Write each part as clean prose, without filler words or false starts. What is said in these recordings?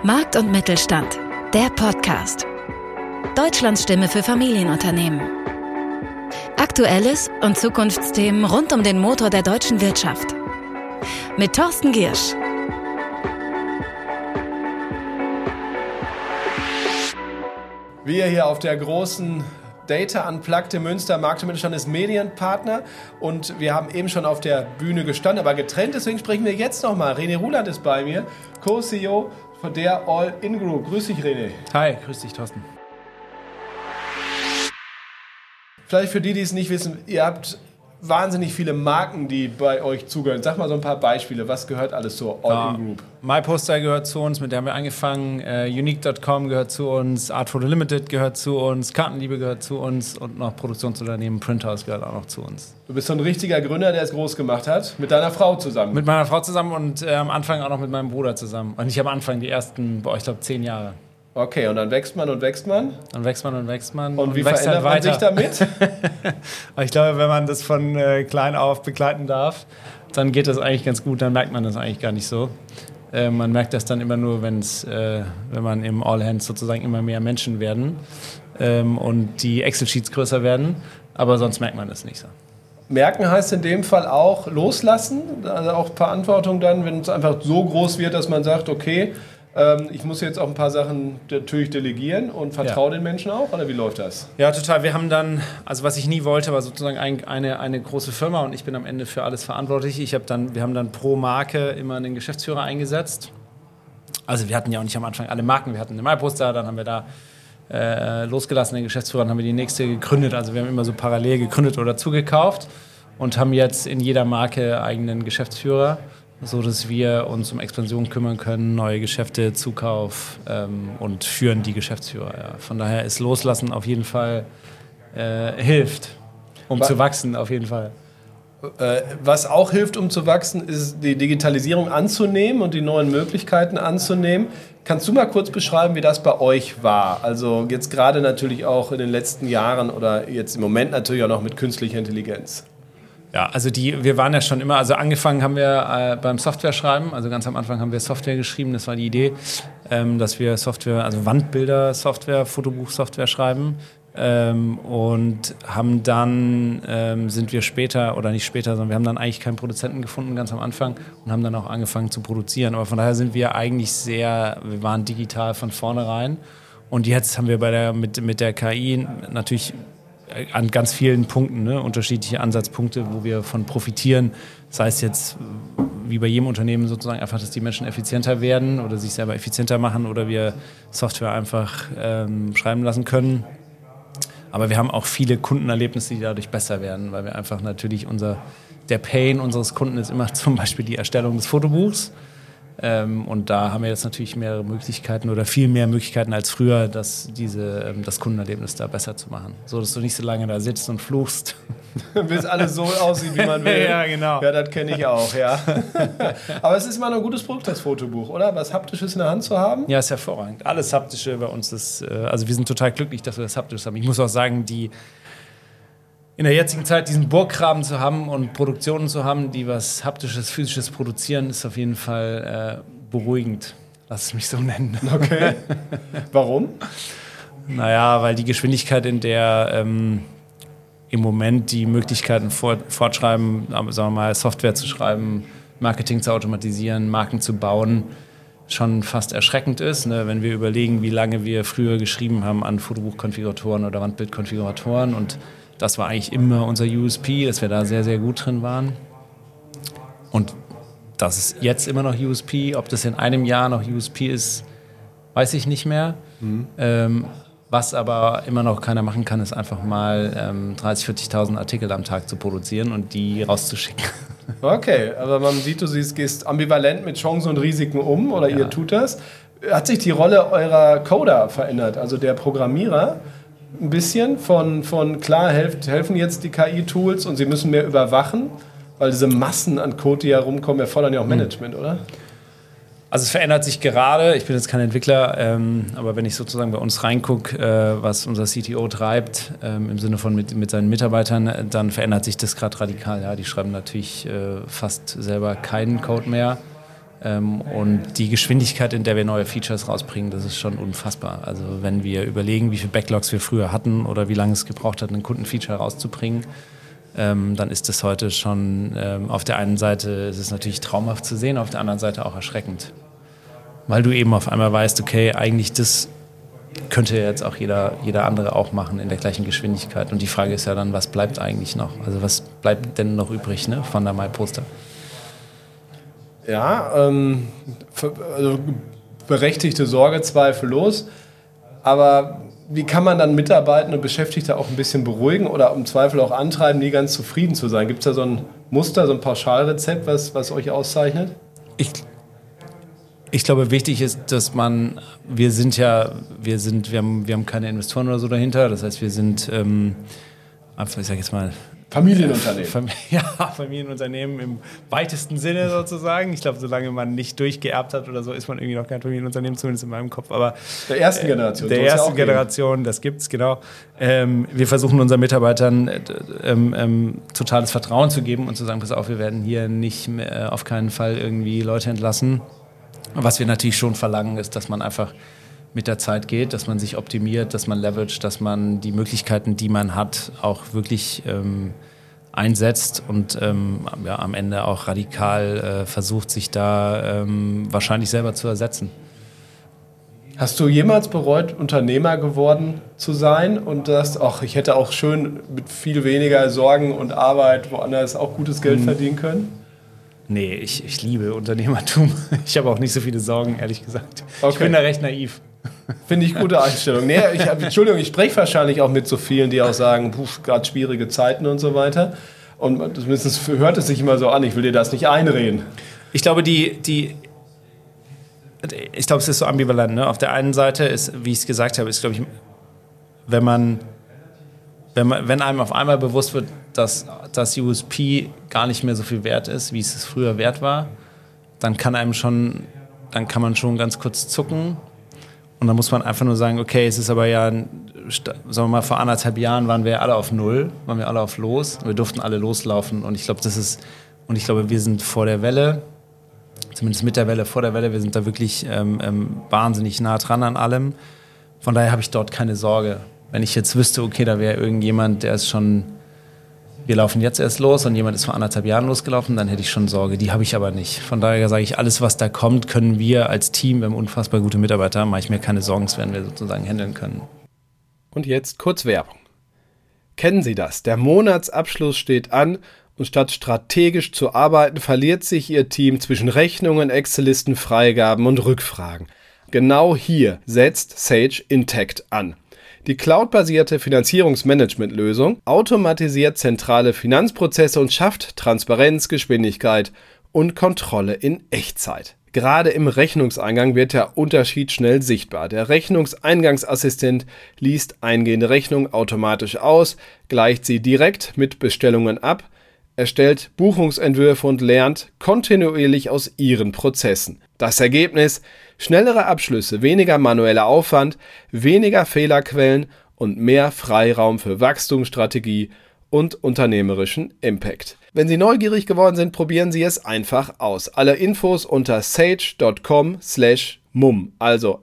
Markt und Mittelstand, der Podcast. Deutschlands Stimme für Familienunternehmen. Aktuelles und Zukunftsthemen rund um den Motor der deutschen Wirtschaft. Mit Thorsten Giersch. Wir hier auf der großen Data Unplugged in Münster. Markt und Mittelstand ist Medienpartner und wir haben eben schon auf der Bühne gestanden, aber getrennt. Deswegen sprechen wir jetzt nochmal. René Ruland ist bei mir, Co-CEO von der All-In Group. Grüß dich, René. Hi, grüß dich, Thorsten. Vielleicht für die es nicht wissen, ihr habt wahnsinnig viele Marken, die bei euch zugehören. Sag mal so ein paar Beispiele. Was gehört alles zur All-In Group? MyPoster gehört zu uns, mit der haben wir angefangen. Unique.com gehört zu uns. Art Photo Limited gehört zu uns. Kartenliebe gehört zu uns. Und noch Produktionsunternehmen Printhouse gehört auch noch zu uns. Du bist so ein richtiger Gründer, der es groß gemacht hat. Mit deiner Frau zusammen. Mit meiner Frau zusammen und am Anfang auch noch mit meinem Bruder zusammen. Und nicht am Anfang, die ersten, ich glaube, 10 Jahre. Okay, und dann wächst man und wächst man? Dann wächst man und wächst man. Und wie verändert man sich damit? Ich glaube, wenn man das von klein auf begleiten darf, dann geht das eigentlich ganz gut. Dann merkt man das eigentlich gar nicht so. Man merkt das dann immer nur, wenn man im All Hands sozusagen immer mehr Menschen werden und die Excel-Sheets größer werden. Aber sonst merkt man das nicht so. Merken heißt in dem Fall auch loslassen, also auch Verantwortung dann, wenn es einfach so groß wird, dass man sagt, okay, ich muss jetzt auch ein paar Sachen natürlich delegieren und vertraue den Menschen auch, oder wie läuft das? Ja, total. Wir haben dann, also was ich nie wollte, war sozusagen eine große Firma und ich bin am Ende für alles verantwortlich. Wir haben dann pro Marke immer einen Geschäftsführer eingesetzt. Also wir hatten ja auch nicht am Anfang alle Marken. Wir hatten eine MyPoster, dann haben wir da losgelassen, den Geschäftsführer, dann haben wir die nächste gegründet. Also wir haben immer so parallel gegründet oder zugekauft und haben jetzt in jeder Marke eigenen Geschäftsführer, so dass wir uns um Expansion kümmern können, neue Geschäfte, Zukauf und führen die Geschäftsführer. Ja. Von daher ist Loslassen auf jeden Fall hilft, um zu wachsen auf jeden Fall. Was auch hilft, um zu wachsen, ist die Digitalisierung anzunehmen und die neuen Möglichkeiten anzunehmen. Kannst du mal kurz beschreiben, wie das bei euch war? Also jetzt gerade natürlich auch in den letzten Jahren oder jetzt im Moment natürlich auch noch mit künstlicher Intelligenz. Ja, also wir waren ja schon immer, also angefangen haben wir beim Software schreiben, also ganz am Anfang haben wir Software geschrieben, das war die Idee, dass wir Software, also Wandbilder-Software, Fotobuch-Software schreiben und haben dann, sind wir später, oder nicht später, sondern wir haben dann eigentlich keinen Produzenten gefunden ganz am Anfang und haben dann auch angefangen zu produzieren, aber von daher sind wir eigentlich wir waren digital von vornherein und jetzt haben wir mit der KI natürlich an ganz vielen Punkten, unterschiedliche Ansatzpunkte, wo wir von profitieren. Sei es jetzt wie bei jedem Unternehmen sozusagen einfach, dass die Menschen effizienter werden oder sich selber effizienter machen oder wir Software einfach schreiben lassen können. Aber wir haben auch viele Kundenerlebnisse, die dadurch besser werden, weil wir einfach natürlich der Pain unseres Kunden ist immer zum Beispiel die Erstellung des Fotobuchs. Und da haben wir jetzt natürlich mehrere Möglichkeiten oder viel mehr Möglichkeiten als früher, das Kundenerlebnis da besser zu machen. So, dass du nicht so lange da sitzt und fluchst. Bis alles so aussieht, wie man will. Ja, genau. Ja, das kenne ich auch, ja. Aber es ist immer ein gutes Produkt, das Fotobuch, oder? Was Haptisches in der Hand zu haben? Ja, ist hervorragend. Alles Haptische bei uns ist, also wir sind total glücklich, dass wir das Haptische haben. Ich muss auch sagen, in der jetzigen Zeit diesen Burggraben zu haben und Produktionen zu haben, die was Haptisches, Physisches produzieren, ist auf jeden Fall beruhigend. Lass es mich so nennen. Okay. Warum? Naja, weil die Geschwindigkeit, in der im Moment die Möglichkeiten fortschreiben, sagen wir mal, Software zu schreiben, Marketing zu automatisieren, Marken zu bauen, schon fast erschreckend ist, ne? Wenn wir überlegen, wie lange wir früher geschrieben haben an Fotobuchkonfiguratoren oder Wandbildkonfiguratoren und das war eigentlich immer unser USP, dass wir da sehr, sehr gut drin waren. Und das ist jetzt immer noch USP. Ob das in einem Jahr noch USP ist, weiß ich nicht mehr. Was aber immer noch keiner machen kann, ist einfach mal 30.000, 40.000 Artikel am Tag zu produzieren und die rauszuschicken. Okay, aber man sieht, du gehst ambivalent mit Chancen und Risiken um, oder ihr tut das. Hat sich die Rolle eurer Coder verändert, also der Programmierer? Ein bisschen von klar, helfen jetzt die KI-Tools und sie müssen mehr überwachen, weil diese Massen an Code, die herumkommen, erfordern ja auch Management, oder? Also es verändert sich gerade, ich bin jetzt kein Entwickler, aber wenn ich sozusagen bei uns reingucke, was unser CTO treibt, im Sinne von mit seinen Mitarbeitern, dann verändert sich das gerade radikal. Ja, die schreiben natürlich fast selber keinen Code mehr. Und die Geschwindigkeit, in der wir neue Features rausbringen, das ist schon unfassbar. Also wenn wir überlegen, wie viele Backlogs wir früher hatten oder wie lange es gebraucht hat, ein Kundenfeature rauszubringen, dann ist das heute schon, auf der einen Seite ist es natürlich traumhaft zu sehen, auf der anderen Seite auch erschreckend. Weil du eben auf einmal weißt, okay, eigentlich das könnte jetzt auch jeder andere auch machen in der gleichen Geschwindigkeit. Und die Frage ist ja dann, was bleibt eigentlich noch? Also was bleibt denn noch übrig, ne, von der MyPoster? Ja, also berechtigte Sorge zweifellos. Aber wie kann man dann Mitarbeitende und Beschäftigte auch ein bisschen beruhigen oder im Zweifel auch antreiben, nie ganz zufrieden zu sein? Gibt es da so ein Muster, so ein Pauschalrezept, was euch auszeichnet? Ich glaube, wichtig ist, dass wir haben keine Investoren oder so dahinter. Das heißt, wir sind, ich sag jetzt mal, Familienunternehmen. Familienunternehmen im weitesten Sinne sozusagen. Ich glaube, solange man nicht durchgeerbt hat oder so, ist man irgendwie noch kein Familienunternehmen, zumindest in meinem Kopf. Aber der ersten Generation. Der ersten Generation, das gibt's, genau. Wir versuchen unseren Mitarbeitern totales Vertrauen zu geben und zu sagen, pass auf, wir werden hier nicht mehr, auf keinen Fall irgendwie Leute entlassen. Was wir natürlich schon verlangen, ist, dass man einfach mit der Zeit geht, dass man sich optimiert, dass man leveragt, dass man die Möglichkeiten, die man hat, auch wirklich einsetzt und am Ende auch radikal versucht, sich da wahrscheinlich selber zu ersetzen. Hast du jemals bereut, Unternehmer geworden zu sein und sagst, ach, ich hätte auch schön mit viel weniger Sorgen und Arbeit woanders auch gutes Geld verdienen können? Nee, ich liebe Unternehmertum. Ich habe auch nicht so viele Sorgen, ehrlich gesagt. Okay. Ich bin da recht naiv. Finde ich gute Einstellung. Nee, Entschuldigung, ich spreche wahrscheinlich auch mit so vielen, die auch sagen, gerade schwierige Zeiten und so weiter. Und zumindest hört es sich immer so an, ich will dir das nicht einreden. Ich glaube, es ist so ambivalent. Ne? Auf der einen Seite ist, wie ich es gesagt habe, ist, glaube ich, wenn einem auf einmal bewusst wird, dass das USP gar nicht mehr so viel wert ist, wie es früher wert war, dann kann man schon ganz kurz zucken. Und dann muss man einfach nur sagen, okay, es ist aber ja, sagen wir mal, vor 1,5 Jahren waren wir alle auf Null, waren wir alle auf Los. Wir durften alle loslaufen. Und ich glaube, wir sind vor der Welle, zumindest mit der Welle, vor der Welle, wir sind da wirklich wahnsinnig nah dran an allem. Von daher habe ich dort keine Sorge. Wenn ich jetzt wüsste, okay, da wäre irgendjemand, der ist schon, wir laufen jetzt erst los und jemand ist vor 1,5 Jahren losgelaufen, dann hätte ich schon Sorge. Die habe ich aber nicht. Von daher sage ich, alles, was da kommt, können wir als Team, wir haben unfassbar gute Mitarbeiter, mache ich mir keine Sorgen, das werden wir sozusagen handeln können. Und jetzt kurz Werbung. Kennen Sie das? Der Monatsabschluss steht an und statt strategisch zu arbeiten, verliert sich Ihr Team zwischen Rechnungen, Excel-Listen, Freigaben und Rückfragen. Genau hier setzt Sage Intacct an. Die cloudbasierte Finanzierungsmanagement-Lösung automatisiert zentrale Finanzprozesse und schafft Transparenz, Geschwindigkeit und Kontrolle in Echtzeit. Gerade im Rechnungseingang wird der Unterschied schnell sichtbar. Der Rechnungseingangsassistent liest eingehende Rechnungen automatisch aus, gleicht sie direkt mit Bestellungen ab, erstellt Buchungsentwürfe und lernt kontinuierlich aus Ihren Prozessen. Das Ergebnis: schnellere Abschlüsse, weniger manueller Aufwand, weniger Fehlerquellen und mehr Freiraum für Wachstumsstrategie und unternehmerischen Impact. Wenn Sie neugierig geworden sind, probieren Sie es einfach aus. Alle Infos unter sage.com/mum, also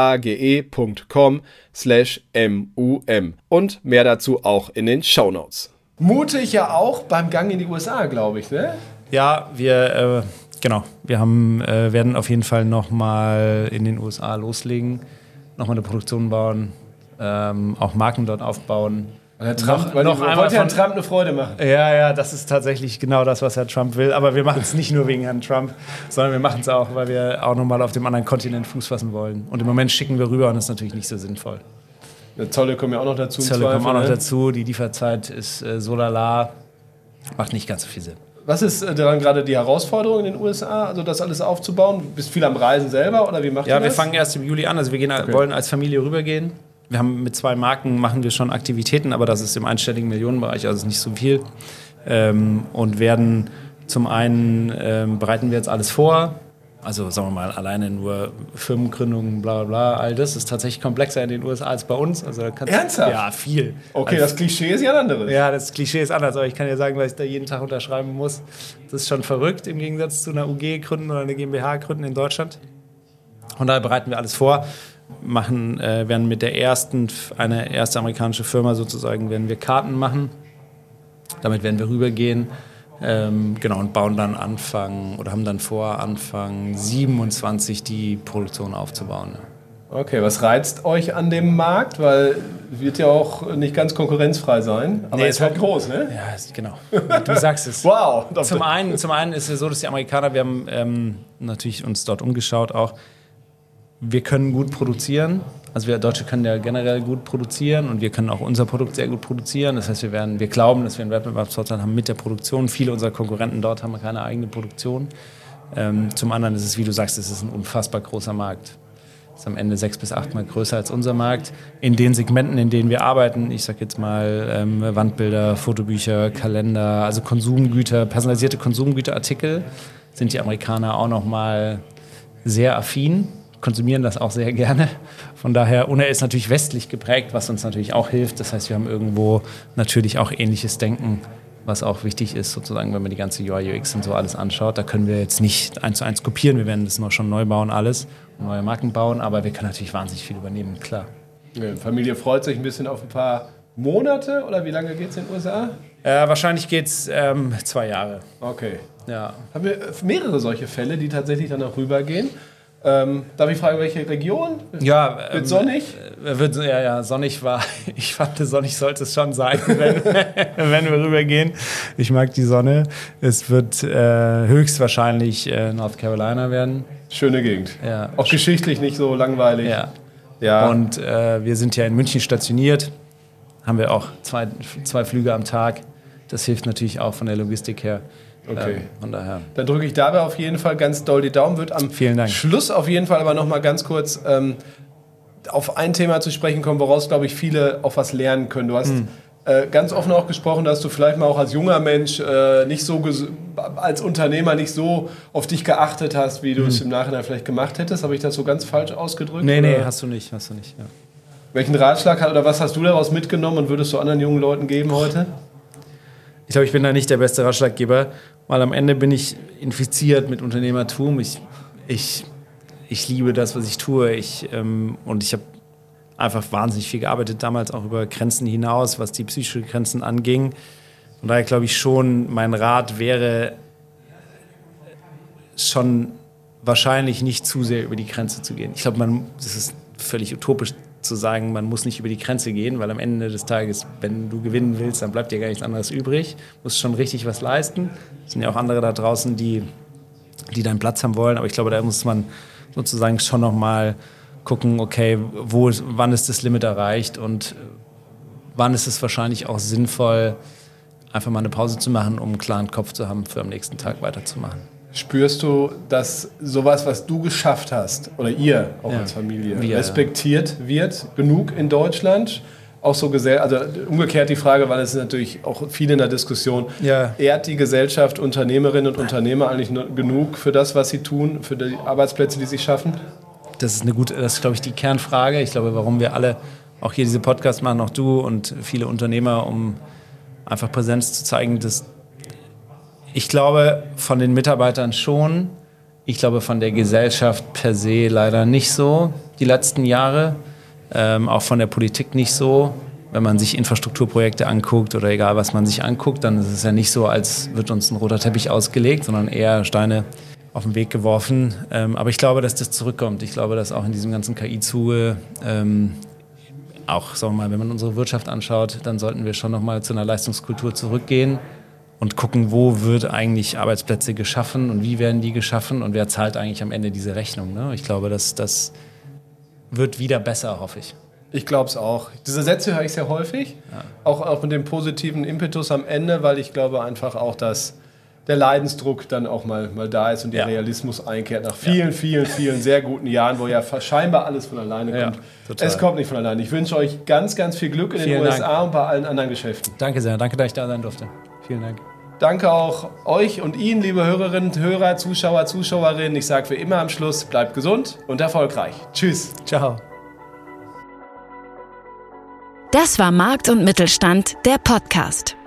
sage.com/mum und mehr dazu auch in den Shownotes. Mutig ja auch beim Gang in die USA, glaube ich, ne? Ja, wir werden auf jeden Fall nochmal in den USA loslegen, nochmal eine Produktion bauen, auch Marken dort aufbauen. Trump eine Freude machen. Ja, das ist tatsächlich genau das, was Herr Trump will. Aber wir machen es nicht nur wegen Herrn Trump, sondern wir machen es auch, weil wir auch nochmal auf dem anderen Kontinent Fuß fassen wollen. Und im Moment schicken wir rüber und das ist natürlich nicht so sinnvoll. Zolle kommen ja auch noch dazu. Die Lieferzeit ist so lala, macht nicht ganz so viel Sinn. Was ist daran gerade die Herausforderung in den USA, also das alles aufzubauen? Du bist viel am Reisen selber oder wie macht ihr das? Ja, wir fangen erst im Juli an, also wir wollen als Familie rübergehen. Wir haben mit 2 Marken machen wir schon Aktivitäten, aber das ist im einstelligen Millionenbereich, also nicht so viel. Und werden zum einen bereiten wir jetzt alles vor, Also sagen wir mal, alleine nur Firmengründungen, bla bla bla, all das ist tatsächlich komplexer in den USA als bei uns. Also da Ernsthaft? Ja, viel. Okay, das Klischee ist ja ein anderes. Ja, das Klischee ist anders, aber ich kann ja sagen, dass ich da jeden Tag unterschreiben muss. Das ist schon verrückt im Gegensatz zu einer UG gründen oder einer GmbH gründen in Deutschland. Von daher bereiten wir alles vor, werden mit der eine erste amerikanische Firma sozusagen, werden wir Karten machen. Damit werden wir rübergehen. Und bauen dann haben dann vor, Anfang 27 die Produktion aufzubauen. Ja. Okay, was reizt euch an dem Markt? Weil wird ja auch nicht ganz konkurrenzfrei sein. Aber ist halt groß, ne? Ja, genau. Du sagst es. Wow! Zum einen ist es so, dass die Amerikaner, wir haben natürlich uns dort umgeschaut auch, wir können gut produzieren. Also wir Deutsche können ja generell gut produzieren und wir können auch unser Produkt sehr gut produzieren. Das heißt, wir glauben, dass wir einen Wettbewerbsvorteil haben mit der Produktion. Viele unserer Konkurrenten dort haben keine eigene Produktion. Zum anderen ist es, wie du sagst, es ist ein unfassbar großer Markt. Es ist am Ende 6 bis 8 Mal größer als unser Markt. In den Segmenten, in denen wir arbeiten, ich sage jetzt mal Wandbilder, Fotobücher, Kalender, also Konsumgüter, personalisierte Konsumgüterartikel, sind die Amerikaner auch noch mal sehr affin. Konsumieren das auch sehr gerne. Von daher, und er ist natürlich westlich geprägt, was uns natürlich auch hilft. Das heißt, wir haben irgendwo natürlich auch ähnliches Denken, was auch wichtig ist, sozusagen, wenn man die ganze UI, UX und so alles anschaut. Da können wir jetzt nicht 1:1 kopieren. Wir werden das noch schon neu bauen, alles, neue Marken bauen, aber wir können natürlich wahnsinnig viel übernehmen, klar. Ja, die Familie freut sich ein bisschen auf ein paar Monate, oder wie lange geht es in den USA? Wahrscheinlich geht es 2 Jahre. Okay. Ja. Haben wir mehrere solche Fälle, die tatsächlich dann auch rübergehen? Darf ich fragen, welche Region? Ja, wird sonnig? Sonnig war. Ich fand, sonnig sollte es schon sein, wenn wir rübergehen. Ich mag die Sonne. Es wird höchstwahrscheinlich North Carolina werden. Schöne Gegend. Ja. Auch geschichtlich nicht so langweilig. Ja. Und wir sind ja in München stationiert. Haben wir auch zwei Flüge am Tag. Das hilft natürlich auch von der Logistik her. Okay. Von daher. Dann drücke ich dabei auf jeden Fall ganz doll die Daumen. Wird am Schluss auf jeden Fall aber noch mal ganz kurz auf ein Thema zu sprechen kommen, woraus, glaube ich, viele auch was lernen können. Du hast ganz offen auch gesprochen, dass du vielleicht mal auch als junger Mensch nicht so als Unternehmer nicht so auf dich geachtet hast, wie du es im Nachhinein vielleicht gemacht hättest. Habe ich das so ganz falsch ausgedrückt? Nee, hast du nicht. Ja. Welchen Ratschlag oder was hast du daraus mitgenommen und würdest du anderen jungen Leuten geben heute? Ich glaube, ich bin da nicht der beste Ratschlaggeber, weil am Ende bin ich infiziert mit Unternehmertum. Ich liebe das, was ich tue. Und ich habe einfach wahnsinnig viel gearbeitet, damals auch über Grenzen hinaus, was die psychischen Grenzen anging. Von daher glaube ich schon, mein Rat wäre schon wahrscheinlich nicht zu sehr über die Grenze zu gehen. Ich glaube, das ist völlig utopisch zu sagen, man muss nicht über die Grenze gehen, weil am Ende des Tages, wenn du gewinnen willst, dann bleibt dir gar nichts anderes übrig. Du musst schon richtig was leisten. Es sind ja auch andere da draußen, die deinen Platz haben wollen. Aber ich glaube, da muss man sozusagen schon noch mal gucken, okay, wann ist das Limit erreicht und wann ist es wahrscheinlich auch sinnvoll, einfach mal eine Pause zu machen, um einen klaren Kopf zu haben, für am nächsten Tag weiterzumachen. Spürst du, dass sowas, was du geschafft hast, oder ihr auch als Familie, respektiert wird genug in Deutschland? Auch so also umgekehrt die Frage, weil es natürlich auch viele in der Diskussion, ehrt die Gesellschaft Unternehmerinnen und Unternehmer eigentlich genug für das, was sie tun, für die Arbeitsplätze, die sie schaffen? Das ist glaube ich, die Kernfrage. Ich glaube, warum wir alle auch hier diese Podcasts machen, auch du und viele Unternehmer, um einfach Präsenz zu zeigen, dass ich glaube, von den Mitarbeitern schon. Ich glaube, von der Gesellschaft per se leider nicht so, die letzten Jahre. Auch von der Politik nicht so. Wenn man sich Infrastrukturprojekte anguckt oder egal, was man sich anguckt, dann ist es ja nicht so, als wird uns ein roter Teppich ausgelegt, sondern eher Steine auf den Weg geworfen. Aber ich glaube, dass das zurückkommt. Ich glaube, dass auch in diesem ganzen KI-Zuge, auch, sagen wir mal, wenn man unsere Wirtschaft anschaut, dann sollten wir schon nochmal zu einer Leistungskultur zurückgehen und gucken, wo wird eigentlich Arbeitsplätze geschaffen und wie werden die geschaffen und wer zahlt eigentlich am Ende diese Rechnung. Ne? Ich glaube, das wird wieder besser, hoffe ich. Ich glaube es auch. Diese Sätze höre ich sehr häufig, auch mit dem positiven Impetus am Ende, weil ich glaube einfach auch, dass der Leidensdruck dann auch mal da ist und der Realismus einkehrt nach vielen sehr guten Jahren, wo ja scheinbar alles von alleine kommt. Total. Es kommt nicht von alleine. Ich wünsche euch ganz, ganz viel Glück in den USA und bei allen anderen Geschäften. Danke sehr. Danke, dass ich da sein durfte. Vielen Dank. Danke auch euch und Ihnen, liebe Hörerinnen, Hörer, Zuschauer, Zuschauerinnen. Ich sage wie immer am Schluss, bleibt gesund und erfolgreich. Tschüss. Ciao. Das war Markt und Mittelstand, der Podcast.